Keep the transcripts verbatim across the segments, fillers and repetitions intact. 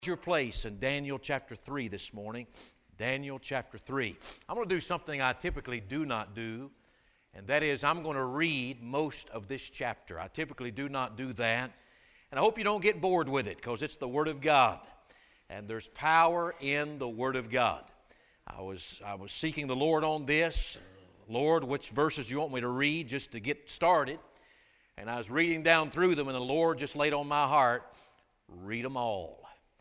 Your place in Daniel chapter three this morning. Daniel chapter three. I'm going to do something I typically do not do, and that is I'm going to read most of this chapter. I typically do not do that, and I hope you don't get bored with it because it's the Word of God, and there's power in the Word of God. I was, I was seeking the Lord on this. Lord, which verses you want me to read just to get started? And I was reading down through them, and the Lord just laid on my heart, read them all.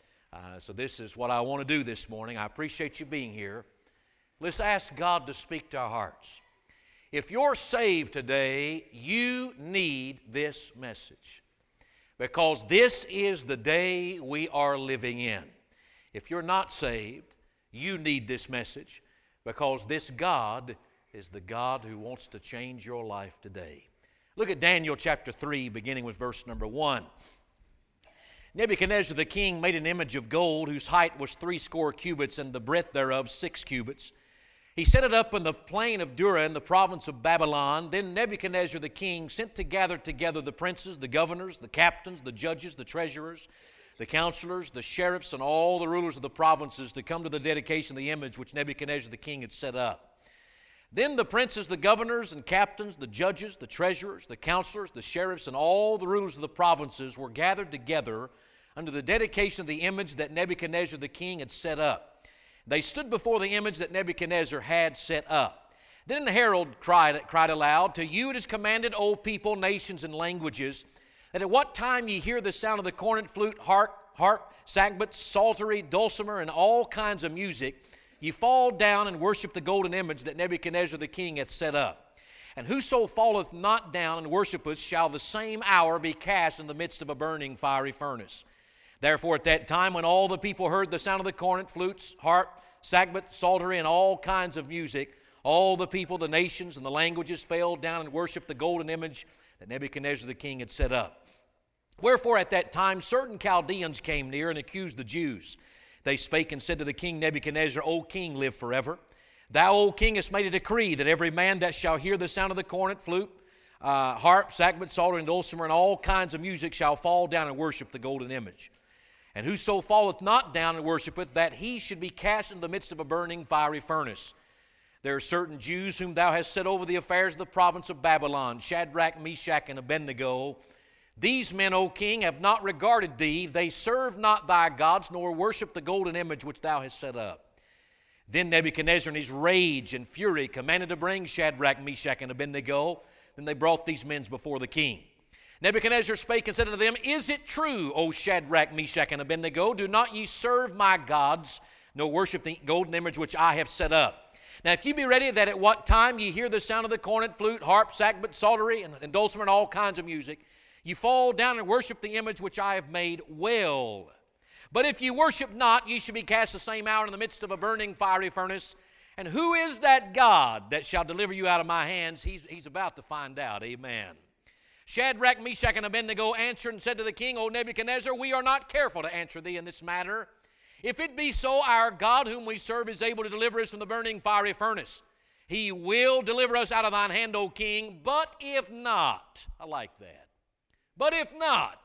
Uh, so this is what I want to do this morning. I appreciate you being here. Let's ask God to speak to our hearts. If you're saved today, you need this message because this is the day we are living in. If you're not saved, you need this message because this God is the God who wants to change your life today. Look at Daniel chapter three, beginning with verse number one. Nebuchadnezzar the king made an image of gold whose height was threescore cubits and the breadth thereof six cubits. He set it up in the plain of Dura in the province of Babylon. Then Nebuchadnezzar the king sent to gather together the princes, the governors, the captains, the judges, the treasurers, the counselors, the sheriffs, and all the rulers of the provinces to come to the dedication of the image which Nebuchadnezzar the king had set up. Then the princes, the governors and captains, the judges, the treasurers, the counselors, the sheriffs, and all the rulers of the provinces were gathered together under the dedication of the image that Nebuchadnezzar the king had set up. They stood before the image that Nebuchadnezzar had set up. Then the herald cried, cried aloud, "To you it is commanded, O people, nations, and languages, that at what time ye hear the sound of the cornet, flute, harp, harp, sackbut, psaltery, dulcimer, and all kinds of music, ye fall down and worship the golden image that Nebuchadnezzar the king hath set up. And whoso falleth not down and worshipeth shall the same hour be cast in the midst of a burning fiery furnace. Therefore at that time when all the people heard the sound of the cornet, flutes, harp, sackbut, psaltery, and all kinds of music, all the people, the nations, and the languages fell down and worshiped the golden image that Nebuchadnezzar the king had set up. Wherefore at that time certain Chaldeans came near and accused the Jews. They spake and said to the king Nebuchadnezzar, O king, live forever. Thou, O king, hast made a decree that every man that shall hear the sound of the cornet, flute, uh, harp, sackbut, psaltery, and dulcimer, and all kinds of music shall fall down and worship the golden image. And whoso falleth not down and worshipeth, that he should be cast into the midst of a burning fiery furnace. There are certain Jews whom thou hast set over the affairs of the province of Babylon, Shadrach, Meshach, and Abednego. These men, O king, have not regarded thee. They serve not thy gods, nor worship the golden image which thou hast set up. Then Nebuchadnezzar in his rage and fury commanded to bring Shadrach, Meshach, and Abednego. Then they brought these men before the king. Nebuchadnezzar spake and said unto them, Is it true, O Shadrach, Meshach, and Abednego? Do not ye serve my gods, nor worship the golden image which I have set up. Now if ye be ready that at what time ye hear the sound of the cornet, flute, harp, sackbut, psaltery, and, and dulcimer, and all kinds of music, ye fall down and worship the image which I have made, well. But if ye worship not, ye shall be cast the same hour in the midst of a burning fiery furnace. And who is that God that shall deliver you out of my hands? He's, he's about to find out. Amen. Shadrach, Meshach, and Abednego answered and said to the king, O Nebuchadnezzar, we are not careful to answer thee in this matter. If it be so, our God whom we serve is able to deliver us from the burning fiery furnace. He will deliver us out of thine hand, O king. But if not, I like that. But if not,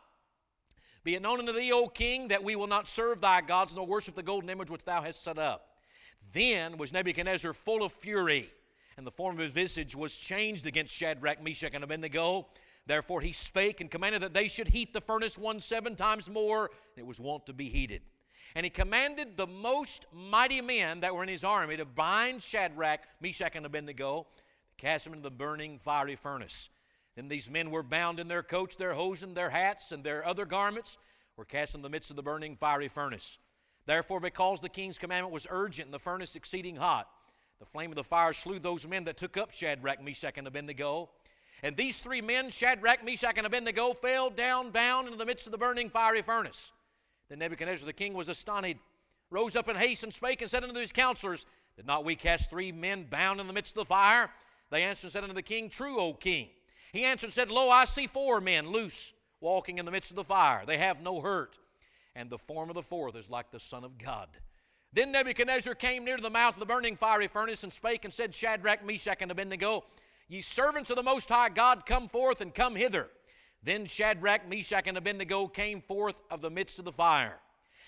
be it known unto thee, O king, that we will not serve thy gods, nor worship the golden image which thou hast set up. Then was Nebuchadnezzar full of fury, and the form of his visage was changed against Shadrach, Meshach, and Abednego. Therefore he spake and commanded that they should heat the furnace one seven times more, and it was wont to be heated. And he commanded the most mighty men that were in his army to bind Shadrach, Meshach, and Abednego, to cast them into the burning fiery furnace. Then these men were bound in their coats, their hosen, their hats, and their other garments were cast in the midst of the burning fiery furnace. Therefore, because the king's commandment was urgent and the furnace exceeding hot, the flame of the fire slew those men that took up Shadrach, Meshach, and Abednego. And these three men, Shadrach, Meshach, and Abednego, fell down bound into the midst of the burning fiery furnace. Then Nebuchadnezzar the king was astonished, rose up in haste, and spake and said unto his counselors, Did not we cast three men bound in the midst of the fire? They answered and said unto the king, True, O king. He answered and said, Lo, I see four men loose, walking in the midst of the fire. They have no hurt. And the form of the fourth is like the Son of God. Then Nebuchadnezzar came near to the mouth of the burning fiery furnace and spake and said, Shadrach, Meshach, and Abednego, Ye servants of the Most High God, come forth and come hither. Then Shadrach, Meshach, and Abednego came forth of the midst of the fire.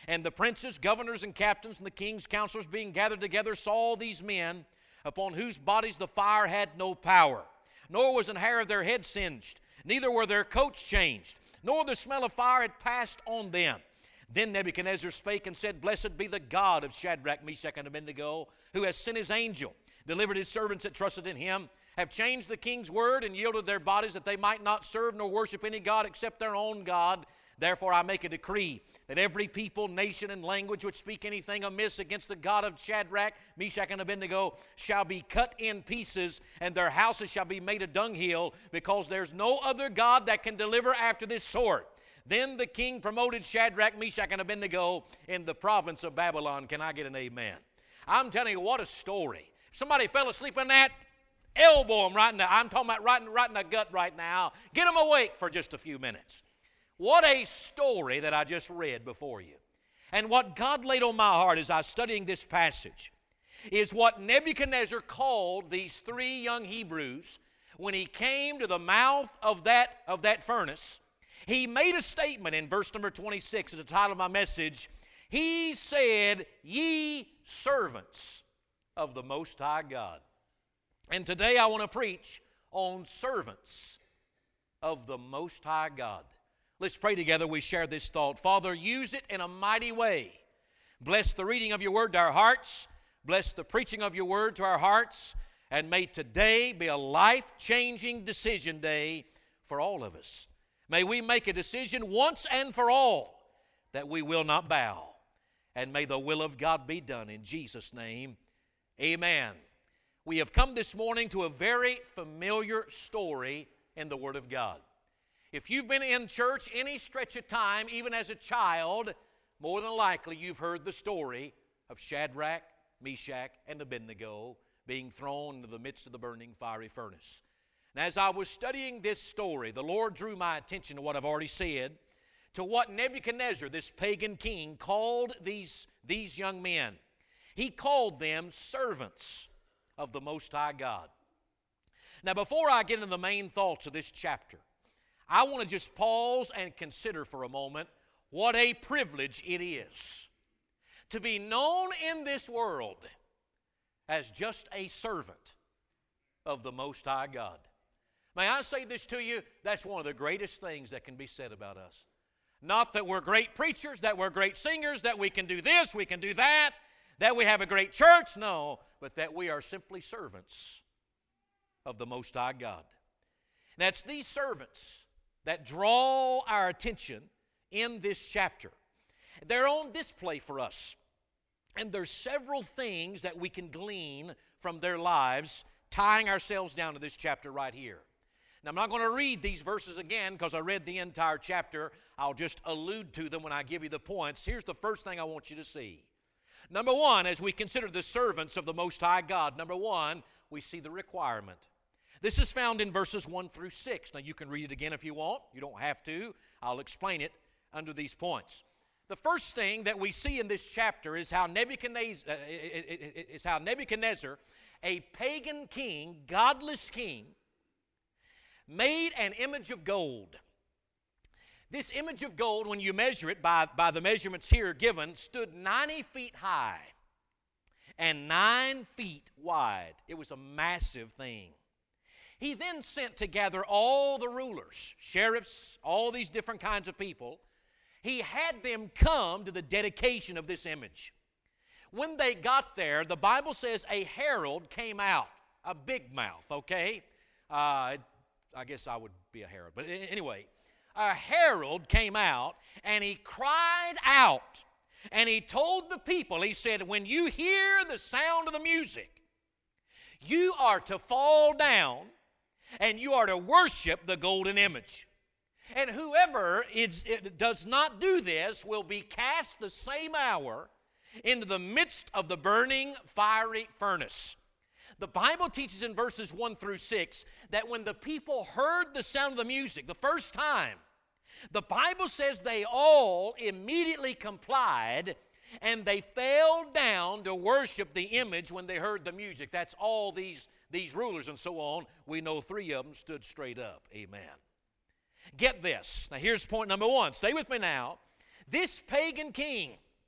And the princes, governors, and captains, and the king's counselors being gathered together saw these men, upon whose bodies the fire had no power, nor was an hair of their head singed, neither were their coats changed, nor the smell of fire had passed on them. Then Nebuchadnezzar spake and said, Blessed be the God of Shadrach, Meshach, and Abednego, who has sent his angel, delivered his servants that trusted in him, have changed the king's word, and yielded their bodies that they might not serve nor worship any god except their own God. Therefore I make a decree that every people, nation, and language which speak anything amiss against the God of Shadrach, Meshach, and Abednego shall be cut in pieces, and their houses shall be made a dunghill, because there's no other God that can deliver after this sort. Then the king promoted Shadrach, Meshach, and Abednego in the province of Babylon. Can I get an amen? I'm telling you, what a story. If somebody fell asleep in that, elbow them right in the, I'm talking about right in, right in the gut right now. Get them awake for just a few minutes. What a story that I just read before you. And what God laid on my heart as I was studying this passage is what Nebuchadnezzar called these three young Hebrews when he came to the mouth of that, of that furnace. He made a statement in verse number twenty-six, as the title of my message. He said, Ye servants of the Most High God. And today I want to preach on servants of the Most High God. Let's pray together. We share this thought. Father, use it in a mighty way. Bless the reading of your word to our hearts. Bless the preaching of your word to our hearts. And may today be a life-changing decision day for all of us. May we make a decision once and for all that we will not bow. And may the will of God be done in Jesus' name. Amen. We have come this morning to a very familiar story in the Word of God. If you've been in church any stretch of time, even as a child, more than likely you've heard the story of Shadrach, Meshach, and Abednego being thrown into the midst of the burning fiery furnace. And as I was studying this story, the Lord drew my attention to what I've already said, to what Nebuchadnezzar, this pagan king, called these, these young men. He called them servants of the Most High God. Now, before I get into the main thoughts of this chapter, I want to just pause and consider for a moment what a privilege it is to be known in this world as just a servant of the Most High God. May I say this to you? That's one of the greatest things that can be said about us. Not that we're great preachers, that we're great singers, that we can do this, we can do that, that we have a great church. No, but that we are simply servants of the Most High God. Now, it's these servants that draw our attention in this chapter. They're on display for us. And there's several things that we can glean from their lives, tying ourselves down to this chapter right here. Now, I'm not going to read these verses again because I read the entire chapter. I'll just allude to them when I give you the points. Here's the first thing I want you to see. Number one, as we consider the servants of the Most High God, number one, we see the requirement. This is found in verses one through six. Now, you can read it again if you want. You don't have to. I'll explain it under these points. The first thing that we see in this chapter is how Nebuchadnezzar, uh, is how Nebuchadnezzar, a pagan king, godless king, made an image of gold. This image of gold, when you measure it by, by the measurements here given, stood ninety feet high and nine feet wide. It was a massive thing. He then sent to gather all the rulers, sheriffs, all these different kinds of people. He had them come to the dedication of this image. When they got there, the Bible says a herald came out, a big mouth, okay? Uh, I guess I would be a herald, but anyway, a herald came out and he cried out and he told the people, he said, when you hear the sound of the music, you are to fall down and you are to worship the golden image. And whoever is, it does not do this will be cast the same hour into the midst of the burning fiery furnace. The Bible teaches in verses one through six that when the people heard the sound of the music the first time, the Bible says they all immediately complied and they fell down to worship the image when they heard the music. That's all these, these rulers and so on. We know three of them stood straight up. Amen. Get this. Now here's point number one. Stay with me now. This pagan king,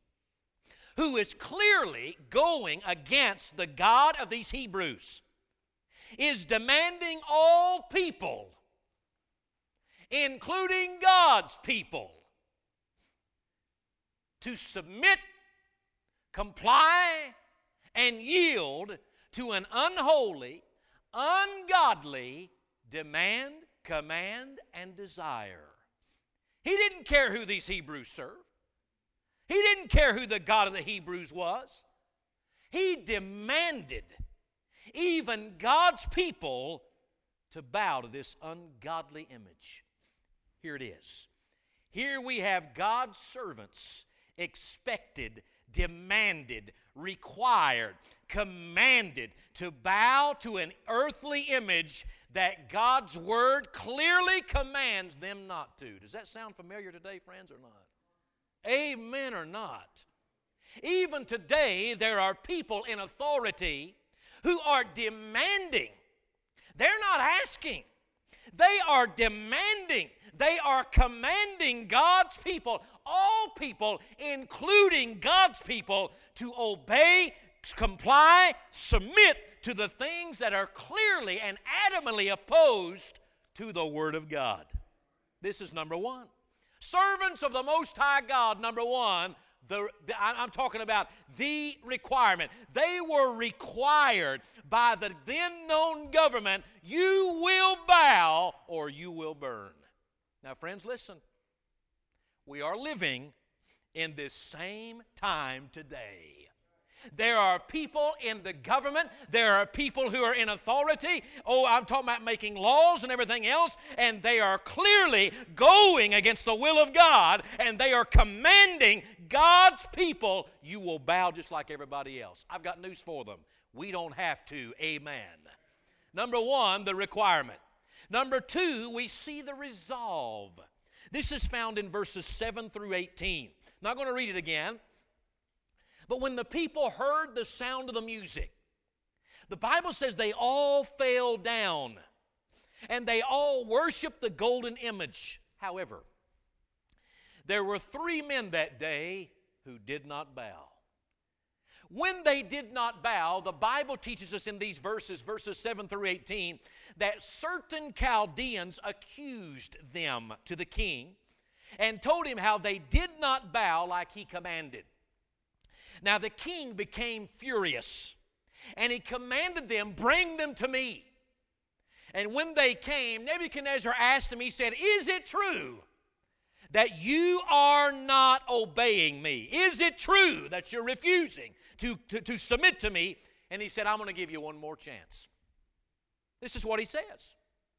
who is clearly going against the God of these Hebrews, is demanding all people, including God's people, to submit, comply, and yield to an unholy, ungodly demand, command, and desire. He didn't care who these Hebrews served. He didn't care who the God of the Hebrews was. He demanded even God's people to bow to this ungodly image. Here it is. Here we have God's servants expected, demanded, required, commanded to bow to an earthly image that God's Word clearly commands them not to. Does that sound familiar today, friends, or not? Amen or not? Even today, there are people in authority who are demanding. They're not asking. They are demanding. They are commanding God's people, all people, including God's people, to obey, comply, submit to the things that are clearly and adamantly opposed to the Word of God. This is number one. Servants of the Most High God, number one, the, the, I'm talking about the requirement. They were required by the then known government, you will bow or you will burn. Now, friends, listen. We are living in this same time today. There are people in the government, there are people who are in authority. Oh, I'm talking about making laws and everything else, and they are clearly going against the will of God, and they are commanding God's people, you will bow just like everybody else. I've got news for them. We don't have to. Amen. Number one, the requirement. Number two, we see the resolve. This is found in verses seven through eighteen. Not going to read it again. But when the people heard the sound of the music, the Bible says they all fell down and they all worshiped the golden image. However, there were three men that day who did not bow. When they did not bow, the Bible teaches us in these verses, verses seven through eighteen, that certain Chaldeans accused them to the king and told him how they did not bow like he commanded. Now the king became furious, and he commanded them, bring them to me. And when they came, Nebuchadnezzar asked him, he said, is it true that you are not obeying me? Is it true that you're refusing to, to, to submit to me? And he said, I'm going to give you one more chance. This is what he says.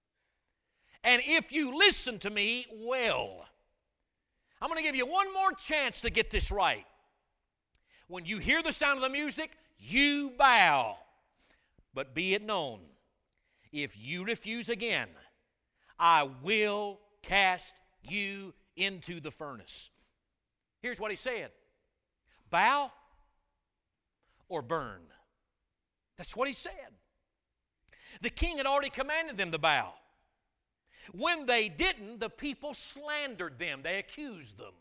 And if you listen to me, well, I'm going to give you one more chance to get this right. When you hear the sound of the music, you bow. But be it known, if you refuse again, I will cast you into the furnace. Here's what he said. Bow or burn. That's what he said. The king had already commanded them to bow. When they didn't, the people slandered them. They accused them.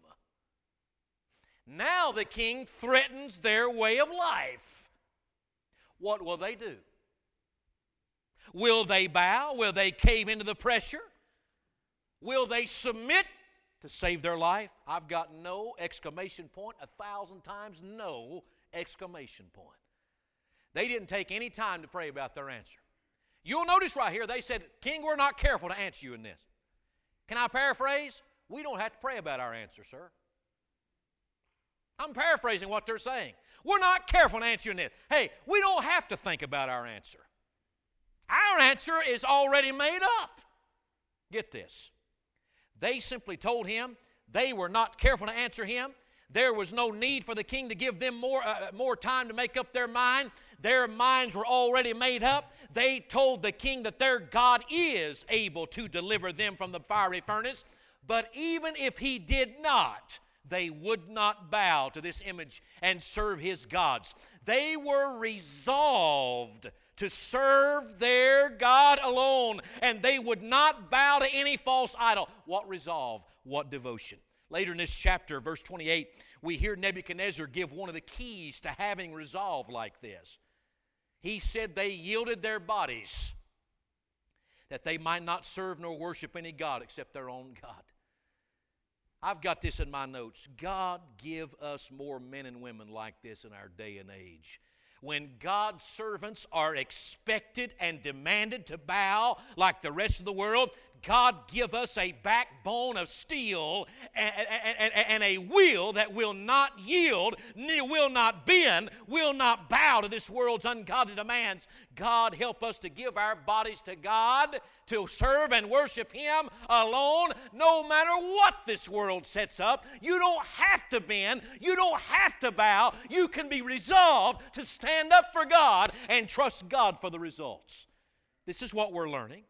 Now the king threatens their way of life. What will they do? Will they bow? Will they cave into the pressure? Will they submit to save their life? I've got no exclamation point, a thousand times no exclamation point. They didn't take any time to pray about their answer. You'll notice right here, they said, King, we're not careful to answer you in this. Can I paraphrase? We don't have to pray about our answer, sir. I'm paraphrasing what they're saying. We're not careful in answering this. Hey, we don't have to think about our answer. Our answer is already made up. Get this. They simply told him they were not careful to answer him. There was no need for the king to give them more, uh, more time to make up their mind. Their minds were already made up. They told the king that their God is able to deliver them from the fiery furnace. But even if he did not, they would not bow to this image and serve his gods. They were resolved to serve their God alone, and they would not bow to any false idol. What resolve? What devotion? Later in this chapter, verse twenty-eight, we hear Nebuchadnezzar give one of the keys to having resolve like this. He said they yielded their bodies that they might not serve nor worship any god except their own God. I've got this in my notes. God, give us more men and women like this in our day and age. When God's servants are expected and demanded to bow like the rest of the world, God give us a backbone of steel and, and, and a will that will not yield, will not bend, will not bow to this world's ungodly demands. God help us to give our bodies to God, to serve and worship Him alone, no matter what this world sets up. You don't have to bend. You don't have to bow. You can be resolved to stand up for God and trust God for the results. This is what we're learning.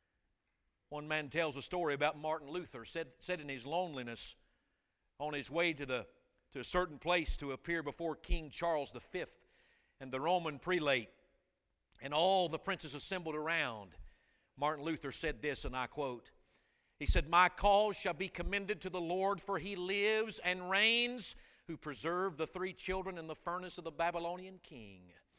One man tells a story about Martin Luther, said, said in his loneliness, on his way to, the, to a certain place to appear before King Charles the Fifth and the Roman prelate, and all the princes assembled around. Martin Luther said this, and I quote, he said, "My cause shall be commended to the Lord, for He lives and reigns, who preserved the three children in the furnace of the Babylonian king.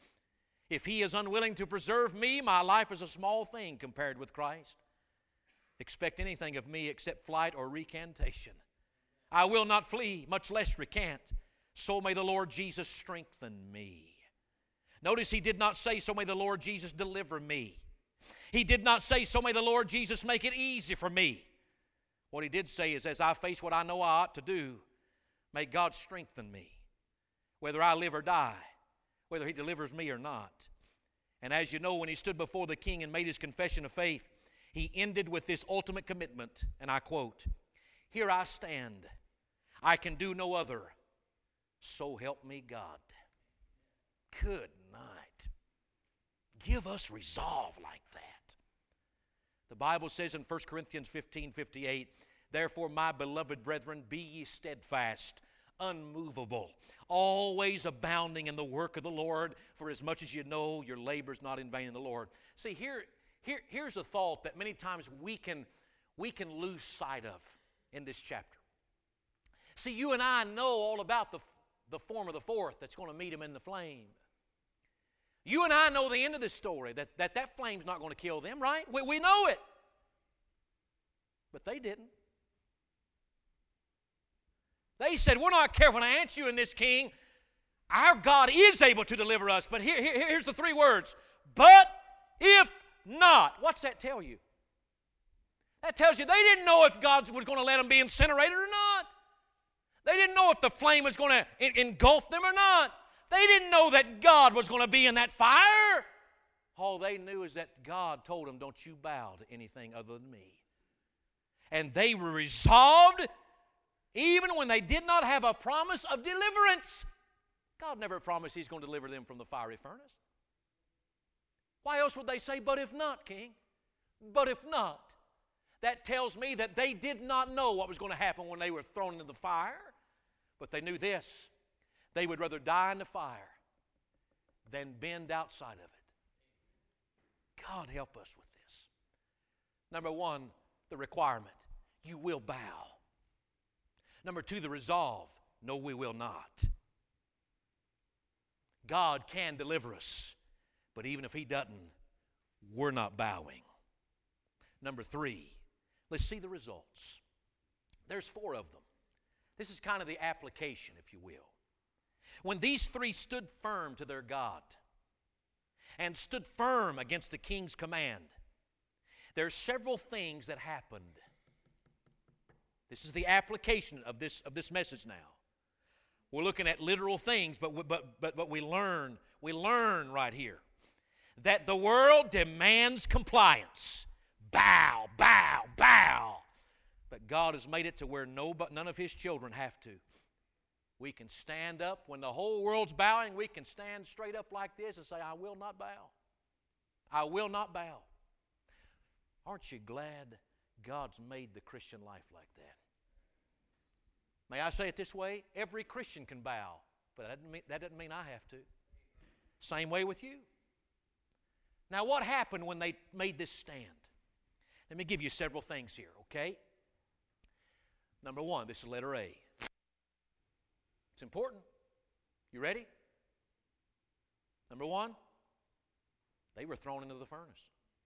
If He is unwilling to preserve me, my life is a small thing compared with Christ. Expect anything of me except flight or recantation. I will not flee, much less recant. So may the Lord Jesus strengthen me." Notice he did not say, "So may the Lord Jesus deliver me." He did not say, "So may the Lord Jesus make it easy for me." What he did say is, "As I face what I know I ought to do, may God strengthen me, whether I live or die, whether He delivers me or not." And as you know, when he stood before the king and made his confession of faith, he ended with this ultimate commitment, and I quote, "Here I stand. I can do no other. So help me God." Good night. Give us resolve like that. The Bible says in First Corinthians fifteen fifty-eight, "Therefore, my beloved brethren, be ye steadfast, unmovable, always abounding in the work of the Lord, for as much as you know your labor is not in vain in the Lord." See, here, here, here's a thought that many times we can, we can lose sight of in this chapter. See, you and I know all about the, the form of the fourth that's going to meet him in the flame. You and I know the end of this story, that that, that flame's not going to kill them, right? We, we know it. But they didn't. They said, "We're not careful to answer you in this, king. Our God is able to deliver us." But here, here, here's the three words. "But if not." What's that tell you? That tells you they didn't know if God was going to let them be incinerated or not. They didn't know if the flame was going to engulf them or not. They didn't know that God was going to be in that fire. All they knew is that God told them, "Don't you bow to anything other than me." And they were resolved, even when they did not have a promise of deliverance. God never promised He's going to deliver them from the fiery furnace. Why else would they say, "But if not, king? But if not?" That tells me that they did not know what was going to happen when they were thrown into the fire. But they knew this. They would rather die in the fire than bend outside of it. God help us with this. Number one, the requirement. You will bow. Number two, the resolve. No, we will not. God can deliver us, but even if He doesn't, we're not bowing. Number three, let's see the results. There's four of them. This is kind of the application, if you will. When these three stood firm to their God and stood firm against the king's command, there are several things that happened. This is the application of this, of this message now. We're looking at literal things, but, but, but, but we learn, we learn right here that the world demands compliance. Bow, bow, bow. But God has made it to where no, none of His children have to. We can stand up. When the whole world's bowing, we can stand straight up like this and say, "I will not bow. I will not bow." Aren't you glad God's made the Christian life like that? May I say it this way? Every Christian can bow, but that doesn't mean, that doesn't mean I have to. Same way with you. Now, what happened when they made this stand? Let me give you several things here, okay? Number one, this is letter A. It's important. You ready? Number one, they were thrown into the furnace.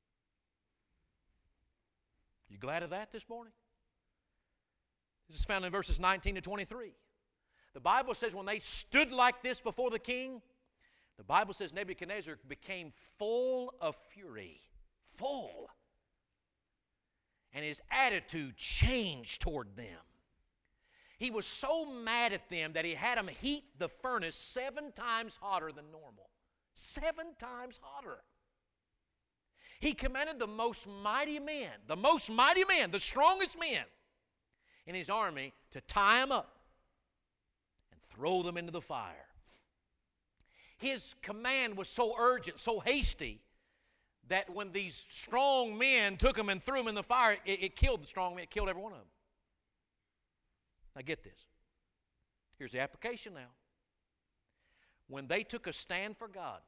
You glad of that this morning? This is found in verses nineteen to twenty-three. The Bible says when they stood like this before the king, the Bible says Nebuchadnezzar became full of fury. Full. And his attitude changed toward them. He was so mad at them that he had them heat the furnace seven times hotter than normal. Seven times hotter. He commanded the most mighty men, the most mighty men, the strongest men in his army to tie them up and throw them into the fire. His command was so urgent, so hasty, that when these strong men took them and threw them in the fire, it, it killed the strong men. It killed every one of them. Now get this. Here's the application now. When they took a stand for God,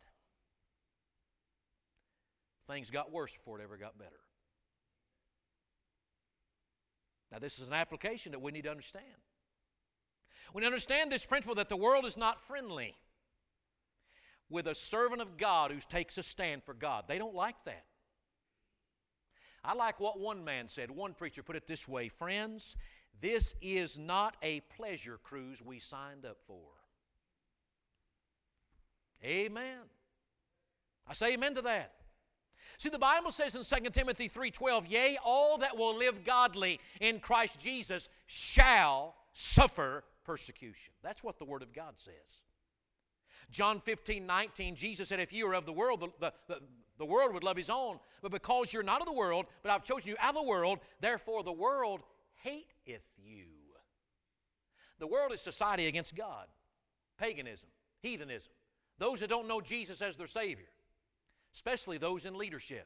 things got worse before it ever got better. Now this is an application that we need to understand. We understand this principle that the world is not friendly with a servant of God who takes a stand for God. They don't like that. I like what one man said. One preacher put it this way: friends, this is not a pleasure cruise we signed up for. Amen. I say amen to that. See, the Bible says in Second Timothy three twelve, yea, all that will live godly in Christ Jesus shall suffer persecution. That's what the Word of God says. John fifteen nineteen, Jesus said, if you are of the world, the, the, the, the world would love his own. But because you're not of the world, but I've chosen you out of the world, therefore the world hateth you. The world is society against God. Paganism, heathenism. Those that don't know Jesus as their Savior. Especially those in leadership.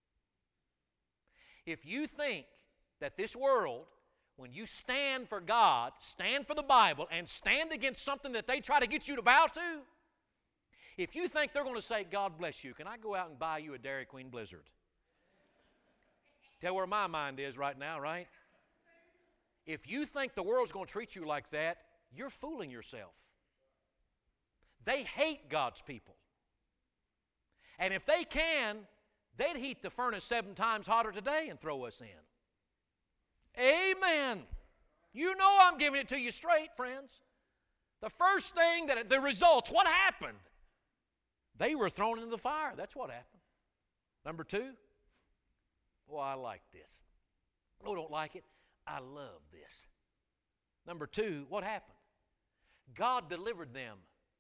If you think that this world, when you stand for God, stand for the Bible, and stand against something that they try to get you to bow to, if you think they're going to say, God bless you, can I go out and buy you a Dairy Queen Blizzard? Tell where my mind is right now, right? If you think the world's going to treat you like that, you're fooling yourself. They hate God's people. And if they can, they'd heat the furnace seven times hotter today and throw us in. Amen. You know I'm giving it to you straight, friends. The first thing, that the results, what happened? They were thrown into the fire. That's what happened. Number two, oh, I like this. Oh, don't like it. I love this. Number two, what happened? God delivered them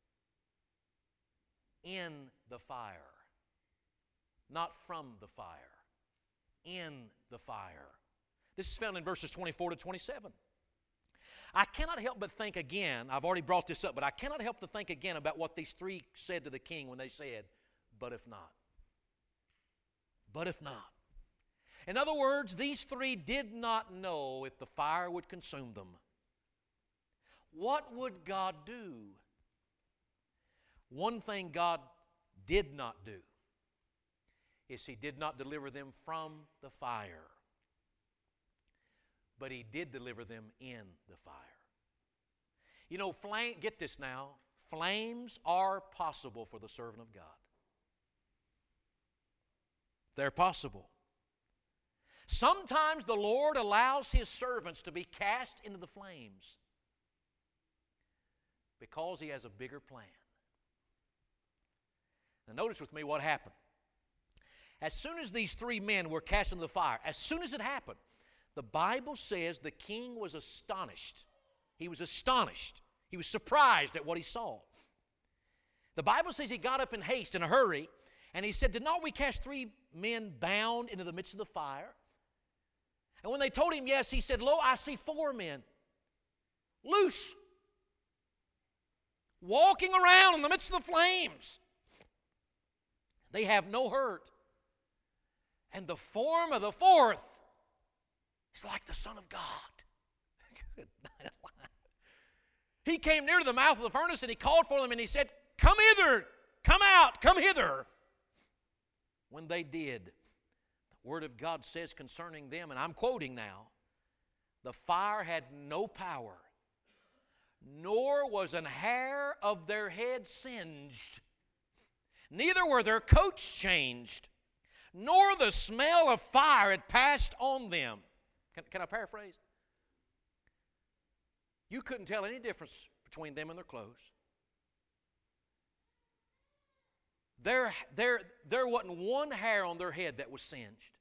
in the fire. Not from the fire. In the fire. This is found in verses twenty-four to twenty-seven. I cannot help but think again, I've already brought this up, but I cannot help to think again about what these three said to the king when they said, but if not. But if not. In other words, these three did not know if the fire would consume them. What would God do? One thing God did not do is He did not deliver them from the fire. But He did deliver them in the fire. You know, flame, get this now, flames are possible for the servant of God. They're possible. Sometimes the Lord allows His servants to be cast into the flames because He has a bigger plan. Now notice with me what happened. As soon as these three men were cast into the fire, as soon as it happened, the Bible says the king was astonished. He was astonished. He was surprised at what he saw. The Bible says he got up in haste, in a hurry, and he said, did not we cast three men bound into the midst of the fire? And when they told him yes, he said, lo, I see four men, loose, walking around in the midst of the flames. They have no hurt. And the form of the fourth is like the Son of God. Good night. He came near to the mouth of the furnace and he called for them and he said, come hither, come out, come hither. When they did, the Word of God says concerning them, and I'm quoting now, The fire had no power, nor was an hair of their head singed. Neither were their coats changed, nor the smell of fire had passed on them. Can, can I paraphrase? You couldn't tell any difference between them and their clothes. There, there, there wasn't one hair on their head that was singed.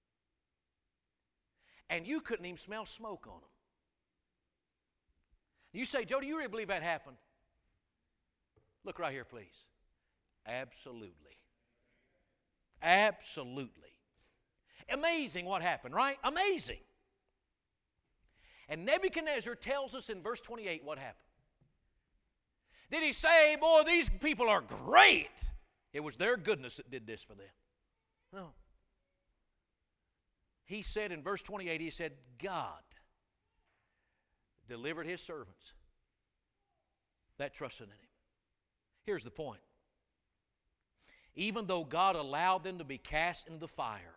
And you couldn't even smell smoke on them. You say, Joe, do you really believe that happened? Look right here, please. Absolutely. Absolutely. Amazing what happened, right? Amazing. And Nebuchadnezzar tells us in verse twenty-eight what happened. Did he say, boy, these people are great? It was their goodness that did this for them. No. He said in verse twenty-eight, he said, God delivered His servants that trusted in Him. Here's the point. Even though God allowed them to be cast into the fire,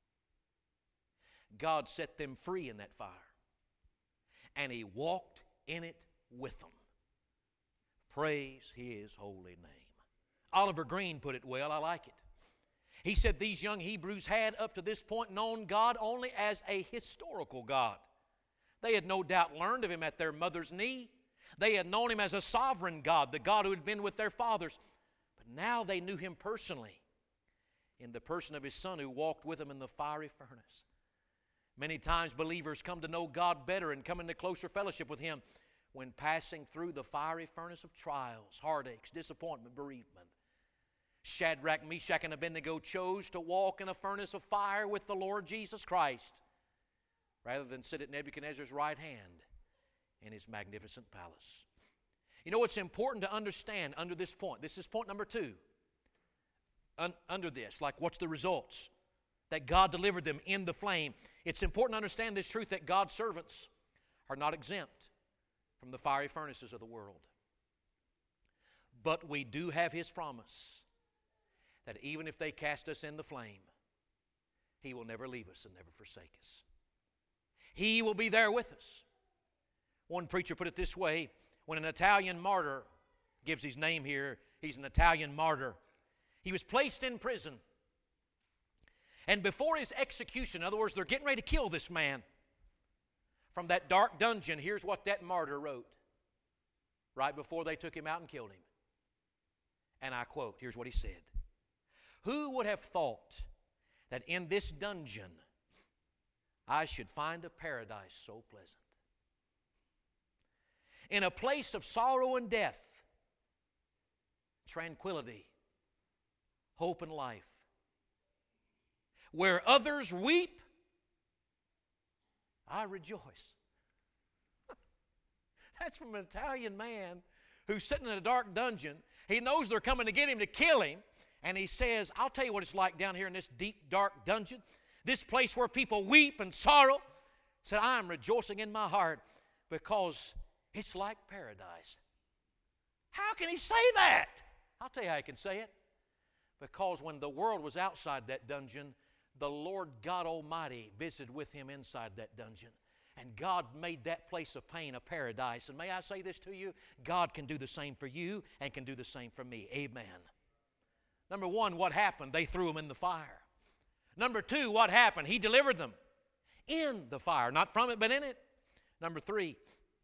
God set them free in that fire. And He walked in it with them. Praise His holy name. Oliver Green put it well. I like it. He said these young Hebrews had up to this point known God only as a historical God. They had no doubt learned of Him at their mother's knee. They had known Him as a sovereign God, the God who had been with their fathers. But now they knew Him personally in the person of His Son who walked with them in the fiery furnace. Many times believers come to know God better and come into closer fellowship with Him when passing through the fiery furnace of trials, heartaches, disappointment, bereavement. Shadrach, Meshach, and Abednego chose to walk in a furnace of fire with the Lord Jesus Christ rather than sit at Nebuchadnezzar's right hand in his magnificent palace. You know what's important to understand under this point? This is point number two. Un- under this, like what's the results? That God delivered them in the flame. It's important to understand this truth that God's servants are not exempt from the fiery furnaces of the world. But we do have His promise that even if they cast us in the flame, He will never leave us and never forsake us. He will be there with us. One preacher put it this way, when an Italian martyr, gives his name here, he's an Italian martyr, he was placed in prison. And before his execution, in other words, they're getting ready to kill this man, from that dark dungeon, here's what that martyr wrote right before they took him out and killed him. And I quote, here's what he said. Who would have thought that in this dungeon I should find a paradise so pleasant? In a place of sorrow and death, tranquility, hope and life, where others weep, I rejoice. That's from an Italian man who's sitting in a dark dungeon. He knows they're coming to get him to kill him. And he says, I'll tell you what it's like down here in this deep, dark dungeon. This place where people weep and sorrow. He said, I'm rejoicing in my heart because it's like paradise. How can he say that? I'll tell you how he can say it. Because when the world was outside that dungeon, the Lord God Almighty visited with him inside that dungeon. And God made that place of pain a paradise. And may I say this to you? God can do the same for you and can do the same for me. Amen. Number one, what happened? They threw him in the fire. Number two, what happened? He delivered them in the fire. Not from it, but in it. Number three,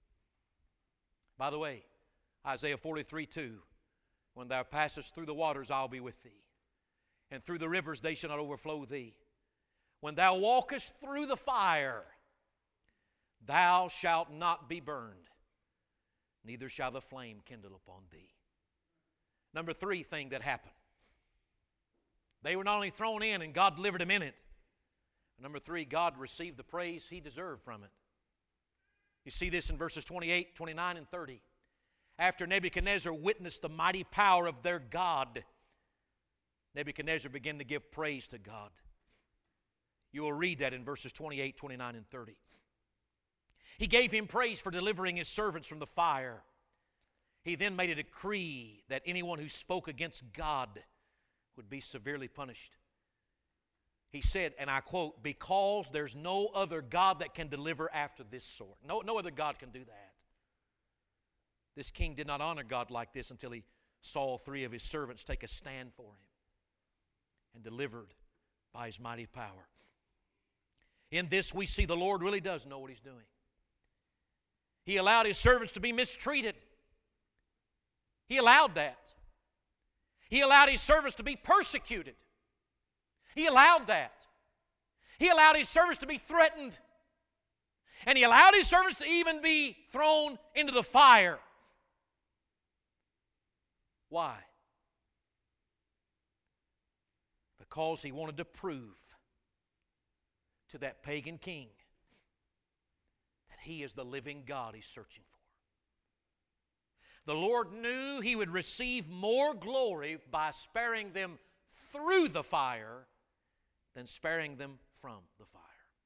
by the way, Isaiah forty-three two, when thou passest through the waters, I'll be with thee. And through the rivers, they shall not overflow thee. When thou walkest through the fire, thou shalt not be burned, neither shall the flame kindle upon thee. Number three thing that happened. They were not only thrown in and God delivered them in it. Number three, God received the praise He deserved from it. You see this in verses twenty-eight, twenty-nine, and thirty. After Nebuchadnezzar witnessed the mighty power of their God, Nebuchadnezzar began to give praise to God. You will read that in verses twenty-eight, twenty-nine, and thirty. He gave him praise for delivering his servants from the fire. He then made a decree that anyone who spoke against God would be severely punished. He said, and I quote, because there's no other God that can deliver after this sort. No, no other God can do that. This king did not honor God like this until he saw three of his servants take a stand for him and delivered by his mighty power. In this we see the Lord really does know what He's doing. He allowed His servants to be mistreated. He allowed that. He allowed His servants to be persecuted. He allowed that. He allowed His servants to be threatened. And He allowed His servants to even be thrown into the fire. Why? Because He wanted to prove to that pagan king that He is the living God he's searching for. The Lord knew He would receive more glory by sparing them through the fire than sparing them from the fire.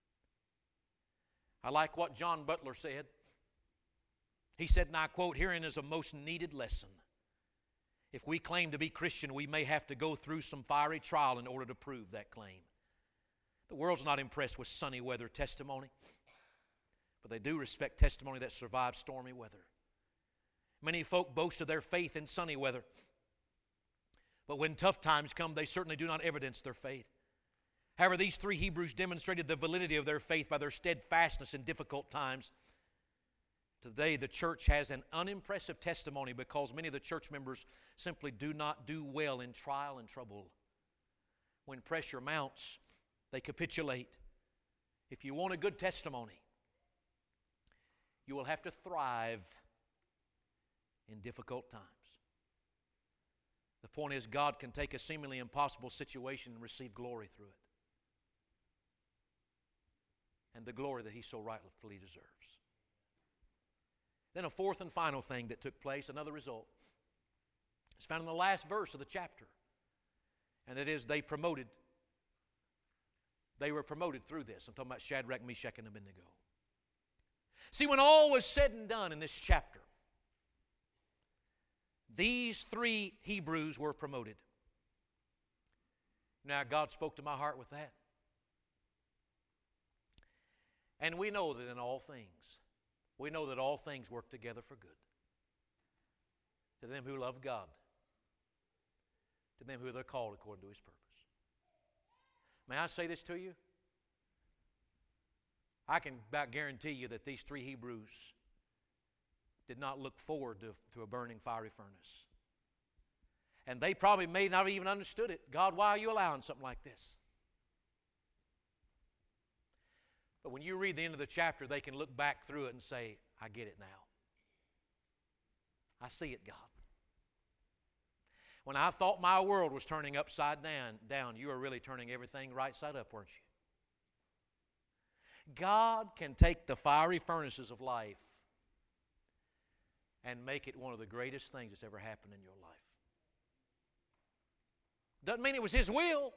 I like what John Butler said. He said, and I quote, "Herein is a most needed lesson. If we claim to be Christian, we may have to go through some fiery trial in order to prove that claim." The world's not impressed with sunny weather testimony, but they do respect testimony that survives stormy weather. Many folk boast of their faith in sunny weather, but when tough times come, they certainly do not evidence their faith. However, these three Hebrews demonstrated the validity of their faith by their steadfastness in difficult times. Today, the church has an unimpressive testimony because many of the church members simply do not do well in trial and trouble. When pressure mounts, they capitulate. If you want a good testimony, you will have to thrive in difficult times. The point is, God can take a seemingly impossible situation and receive glory through it. And the glory that He so rightfully deserves. Then a fourth and final thing that took place, another result, is found in the last verse of the chapter. And it is they promoted. They were promoted through this. I'm talking about Shadrach, Meshach, and Abednego. See, when all was said and done in this chapter, these three Hebrews were promoted. Now, God spoke to my heart with that. And we know that in all things, we know that all things work together for good. To them who love God, to them who are called according to His purpose. May I say this to you? I can about guarantee you that these three Hebrews did not look forward to, to a burning fiery furnace. And they probably may not have even understood it. God, why are you allowing something like this? But when you read the end of the chapter, they can look back through it and say, I get it now. I see it, God. When I thought my world was turning upside down, down, you were really turning everything right side up, weren't you? God can take the fiery furnaces of life and make it one of the greatest things that's ever happened in your life. Doesn't mean it was His will.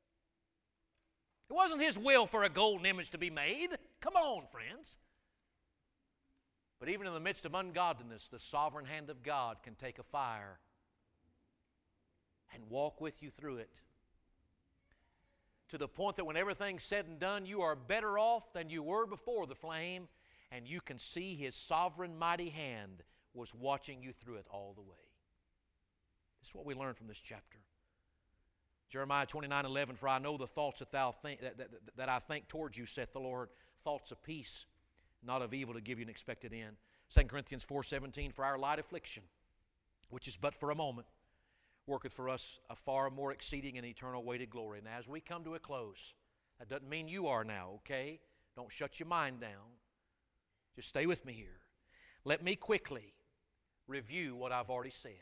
It wasn't His will for a golden image to be made. Come on, friends. But even in the midst of ungodliness, the sovereign hand of God can take a fire and walk with you through it. To the point that when everything's said and done, you are better off than you were before the flame, and you can see His sovereign mighty hand was watching you through it all the way. This is what we learn from this chapter. Jeremiah twenty-nine eleven, for I know the thoughts that, thou think, that, that, that I think towards you, saith the Lord, thoughts of peace, not of evil, to give you an expected end. Second Corinthians four seventeen, for our light affliction, which is but for a moment, worketh for us a far more exceeding and eternal weighted glory. Now, as we come to a close, that doesn't mean you are now, okay? Don't shut your mind down. Just stay with me here. Let me quickly review what I've already said.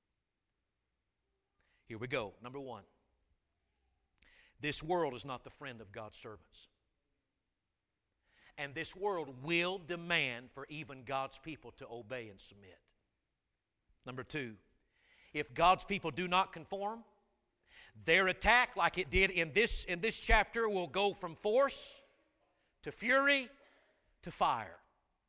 Here we go. Number one. This world is not the friend of God's servants. And this world will demand for even God's people to obey and submit. Number two, if God's people do not conform, their attack, like it did in this, in this chapter, will go from force to fury to fire.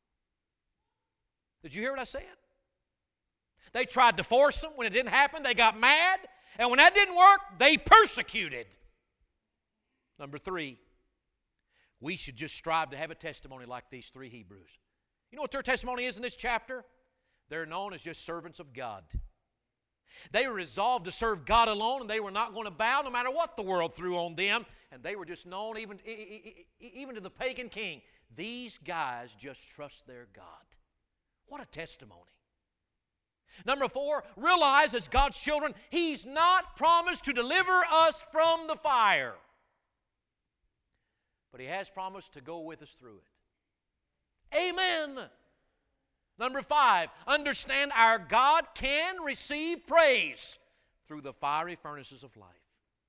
Did you hear what I said? They tried to force them. When it didn't happen, they got mad. And when that didn't work, they persecuted. Number three, we should just strive to have a testimony like these three Hebrews. You know what their testimony is in this chapter? They're known as just servants of God. They were resolved to serve God alone, and they were not going to bow no matter what the world threw on them. And they were just known even, even to the pagan king. These guys just trust their God. What a testimony. Number four, realize as God's children, He's not promised to deliver us from the fire. But He has promised to go with us through it. Amen. Number five, understand our God can receive praise through the fiery furnaces of life.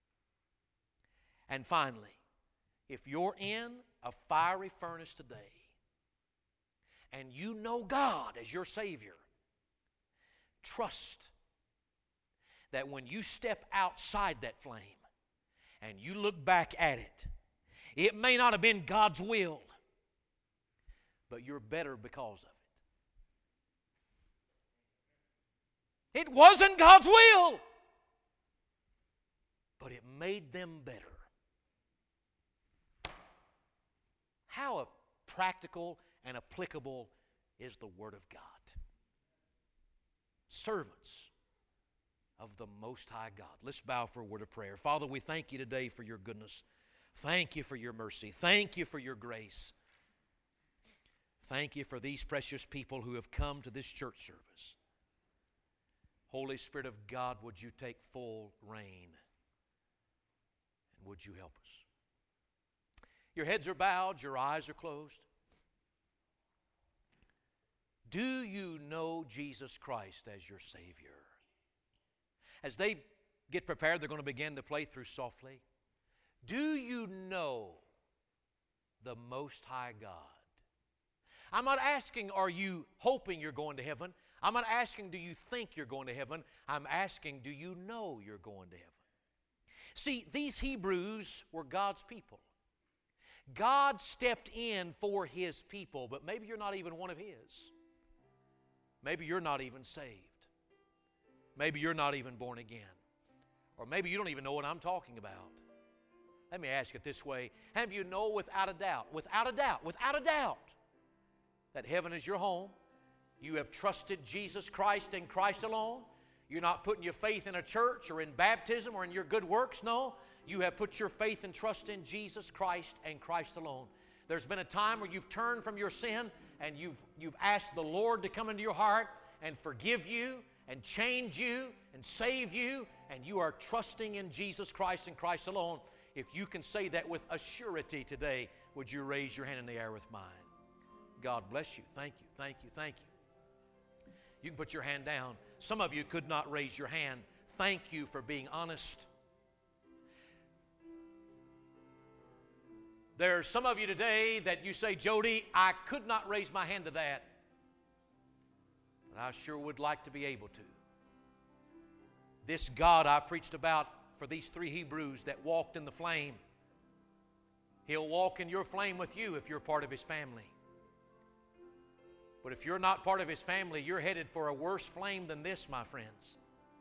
And finally, if you're in a fiery furnace today and you know God as your Savior, trust that when you step outside that flame and you look back at it, it may not have been God's will, but you're better because of it. It wasn't God's will, but it made them better. How practical and applicable is the Word of God? Servants of the Most High God. Let's bow for a word of prayer. Father, we thank You today for Your goodness. Thank You for Your mercy. Thank You for Your grace. Thank You for these precious people who have come to this church service. Holy Spirit of God, would You take full reign? And would You help us? Your heads are bowed, your eyes are closed. Do you know Jesus Christ as your Savior? As they get prepared, they're going to begin to play through softly. Do you know the Most High God? I'm not asking, are you hoping you're going to heaven? I'm not asking, do you think you're going to heaven? I'm asking, do you know you're going to heaven? See, these Hebrews were God's people. God stepped in for His people, but maybe you're not even one of His. Maybe you're not even saved. Maybe you're not even born again. Or maybe you don't even know what I'm talking about. Let me ask it this way. Have you know without a doubt, without a doubt, without a doubt, that heaven is your home? You have trusted Jesus Christ and Christ alone. You're not putting your faith in a church or in baptism or in your good works. No, you have put your faith and trust in Jesus Christ and Christ alone. There's been a time where you've turned from your sin and you've, you've asked the Lord to come into your heart and forgive you and change you and save you, and you are trusting in Jesus Christ and Christ alone. If you can say that with a surety today, would you raise your hand in the air with mine? God bless you. Thank you, thank you, thank you. You can put your hand down. Some of you could not raise your hand. Thank you for being honest. There are some of you today that you say, Jody, I could not raise my hand to that, but I sure would like to be able to. This God I preached about for these three Hebrews that walked in the flame, He'll walk in your flame with you if you're part of His family. But if you're not part of His family, you're headed for a worse flame than this, my friends.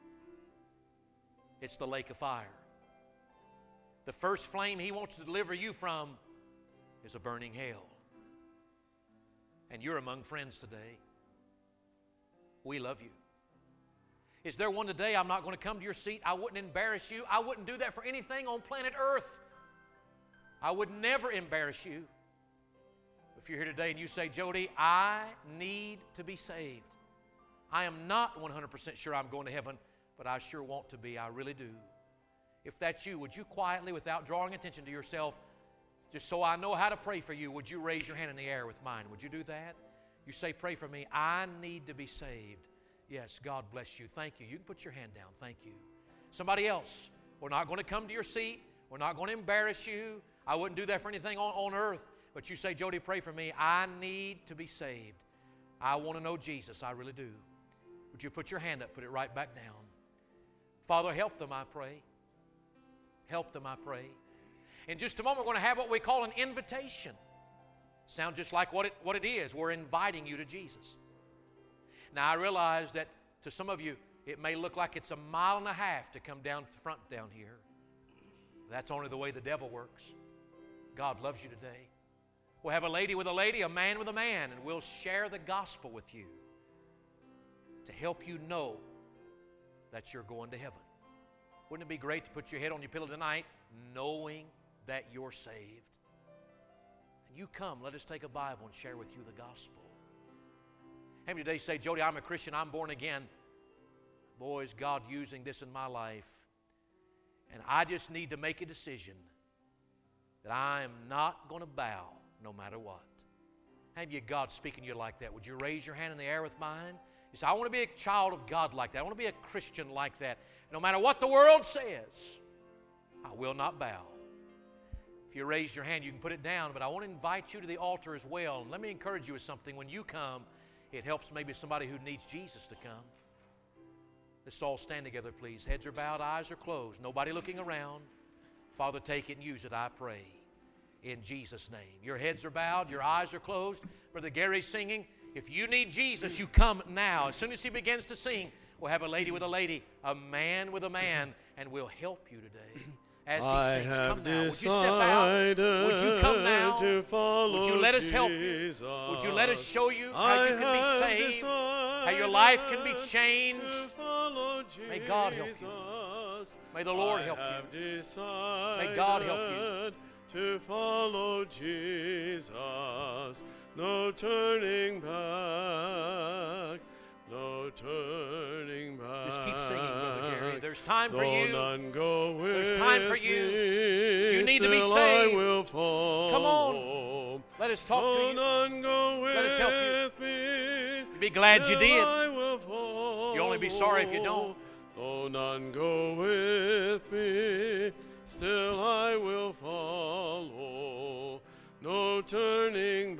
It's the lake of fire. The first flame He wants to deliver you from is a burning hell. And you're among friends today. We love you. Is there one today, I'm not going to come to your seat, I wouldn't embarrass you, I wouldn't do that for anything on planet Earth. I would never embarrass you. If you're here today and you say, Jody, I need to be saved. I am not one hundred percent sure I'm going to heaven, but I sure want to be. I really do. If that's you, would you quietly, without drawing attention to yourself, just so I know how to pray for you, would you raise your hand in the air with mine? Would you do that? You say, pray for me. I need to be saved. Yes, God bless you. Thank you. You can put your hand down. Thank you. Somebody else, we're not going to come to your seat. We're not going to embarrass you. I wouldn't do that for anything on, on earth. But you say, Jody, pray for me. I need to be saved. I want to know Jesus. I really do. Would you put your hand up? Put it right back down. Father, help them, I pray. Help them, I pray. In just a moment, we're going to have what we call an invitation. Sounds just like what it, what it is. We're inviting you to Jesus. Now, I realize that to some of you, it may look like it's a mile and a half to come down the front down here. That's only the way the devil works. God loves you today. We'll have a lady with a lady, a man with a man, and we'll share the gospel with you to help you know that you're going to heaven. Wouldn't it be great to put your head on your pillow tonight knowing that you're saved? And you come, let us take a Bible and share with you the gospel. How many today say, Jody, I'm a Christian, I'm born again. Boy, is God using this in my life. And I just need to make a decision that I am not going to bow no matter what. How many of you God speaking to you like that? Would you raise your hand in the air with mine? You say, I want to be a child of God like that. I want to be a Christian like that. No matter what the world says, I will not bow. If you raise your hand, you can put it down, but I want to invite you to the altar as well. And let me encourage you with something. When you come, it helps maybe somebody who needs Jesus to come. Let's all stand together, please. Heads are bowed, eyes are closed. Nobody looking around. Father, take it and use it, I pray, in Jesus' name. Your heads are bowed, your eyes are closed. Brother Gary's singing. If you need Jesus, you come now. As soon as he begins to sing, we'll have a lady with a lady, a man with a man, and we'll help you today. As he I sings, have come now. Would you step out? Would you come now? To follow Would you let us help you? Jesus. Would you let us show you how I you can be have saved? How your life can be decided changed? to follow May God help you. Jesus. May the Lord I help have you. decided May God help you. To follow Jesus. No turning back. No turning back. Just keep singing, Brother Gary. There's time for Though you. none go with There's time for you. me, You need to be still saved. I will follow. Come on. Let us talk to Though you. none go with Let us help you. me, You'd be glad you still did. I will follow. You'll only be sorry if you don't. Though none go with me, still I will follow. No turning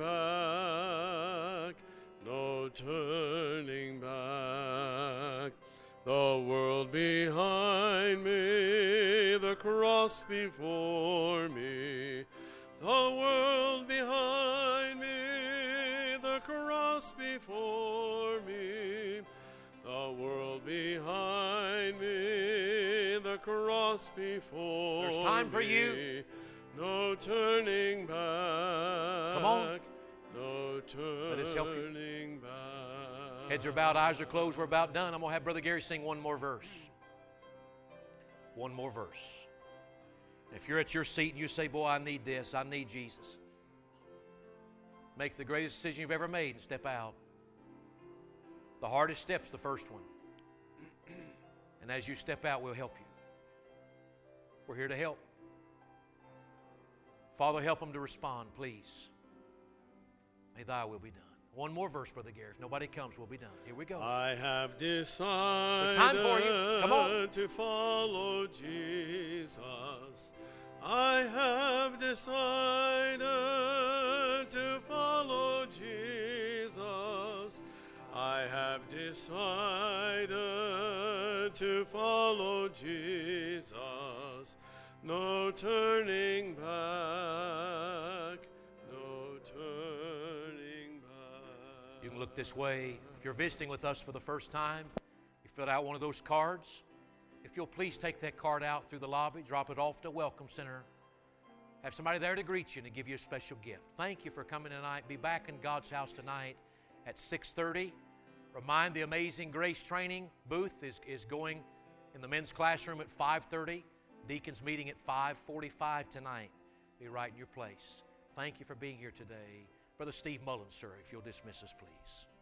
back, no turning back. The world behind me, the cross before me. The world behind me, the cross before me. The world behind me, the cross before me. There's time for you. No turning back. Come on. No turning Let us help you. back. Heads are bowed, eyes are closed. We're about done. I'm going to have Brother Gary sing one more verse. One more verse. If you're at your seat and you say, boy, I need this, I need Jesus, make the greatest decision you've ever made and step out. The hardest step's the first one. And as you step out, we'll help you. We're here to help. Father, help them to respond, please. May thy will be done. One more verse, Brother Gary. If nobody comes, we'll be done. Here we go. I have decided There's time for you. Come on. to follow Jesus. I have decided to follow Jesus. I have decided to follow Jesus. No turning back, no turning back. You can look this way. If you're visiting with us for the first time, you filled out one of those cards. If you'll please take that card out through the lobby, drop it off at the Welcome Center. Have somebody there to greet you and to give you a special gift. Thank you for coming tonight. Be back in God's house tonight at six thirty. Remind the Amazing Grace training booth is, is going in the men's classroom at five thirty. Deacons meeting at five forty-five tonight. Be right in your place. Thank you for being here today. Brother Steve Mullins, sir, if you'll dismiss us, please.